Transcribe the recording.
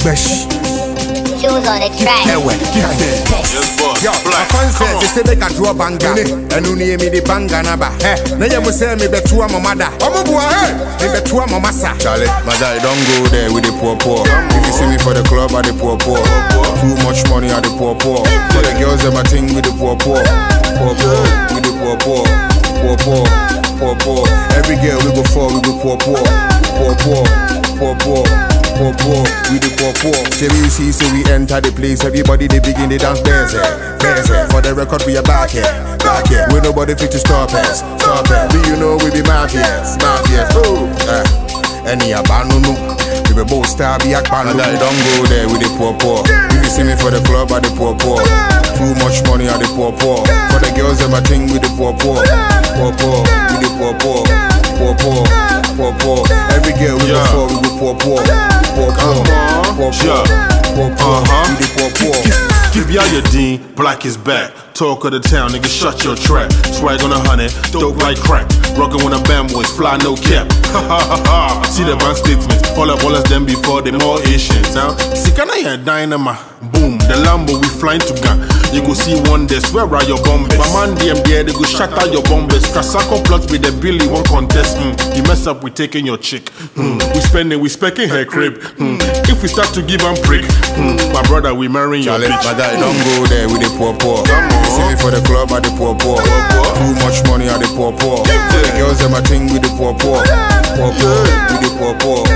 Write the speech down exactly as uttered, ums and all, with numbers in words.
fresh. Shoes on the track. Hey, wait, yeah, Yes, boss. yo, my Black. fans Come say they say they can draw banga. And you need me the banga naba. Hey, now you must say me betua mamada. Omo bua hey, me betua mamasa. Charlie, my guy, don't go there with the poor poor. If you see me for the club, I the poor poor. Too much money, I the poor poor. For the girls, them I think with the poor poor. Poor poor, with the poor poor. Poor poor, poor poor. Every girl we go for, we go poor poor. Poor poor, poor poor. Poor poor, we the poor poor. J B C say we enter the place, everybody they begin they dance benze, benze. For the record we are back here, back here. We nobody fit to stop us, stop us. We you know we be mafias, mafias. Oh, uh, any abandon, we be both star be akbano. I don't go there with the poor poor. If you see me for the club, I the poor poor. Too much money, I the poor poor. For the girls, them I think with the poor poor, poor poor, with the poor poor, poor poor, poor poor. Every girl we go for, we go poor poor. Poor, poor, poor, poor, poor, poor, we the poor, poor. Give ya your dean, black is back. Talk of the town, nigga, shut your trap. Swag on a hundred, dope like crack. Rockin' when a band boys fly, no cap. Ha ha ha ha. See the bank statements, all up, all us them before they more Asians. Huh? See, can I hear dynamite? Boom, the Lambo we flying to gun. You go see wonders, where are your bombers? My man, them there, they go shatter your bombers. Kasako plots with the Billy, one contest. Mm. You mess up, we taking your chick. Mm. We spending, we specking her crib. Mm. If we start to give them prick, mm. my brother, we marrying your Charlie, bitch. my guy, don't go there with the poor poor. You see me for the club, I the poor poor. Too much money, I the poor poor. For the girls, them I think with the poor poor. Poor poor, with the poor poor.